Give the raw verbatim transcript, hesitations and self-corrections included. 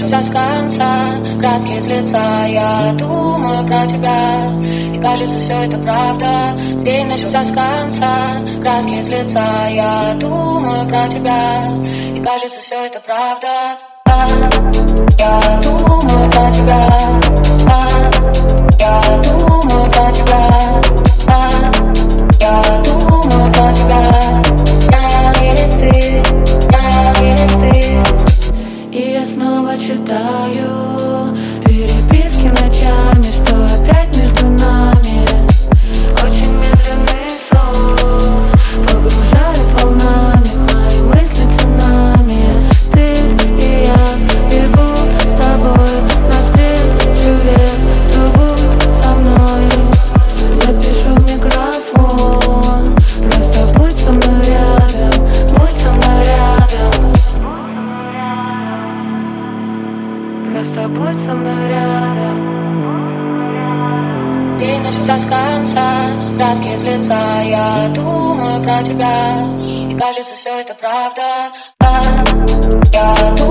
начался с конца, краски с лица, я думаю про тебя. И кажется, все это правда. День начался с конца, краски с лица, я думаю про тебя. И кажется, все это правда. Я думаю про тебя. Я думаю про тебя. Я думаю про тебя. Я или ты, я или ты. И я снова читаю переписки ночами, что опять между нами. Очень медленный сон погружает волнами мои мысли цунами. Ты и я бегу с тобой навстречу ветру, будь со мной. Запишу в микрофон, просто будь со мной рядом, будь со мной рядом. Просто будь со мной рядом. День начался с конца, краски с лица, я думаю про тебя. И кажется, все это правда. Я думаю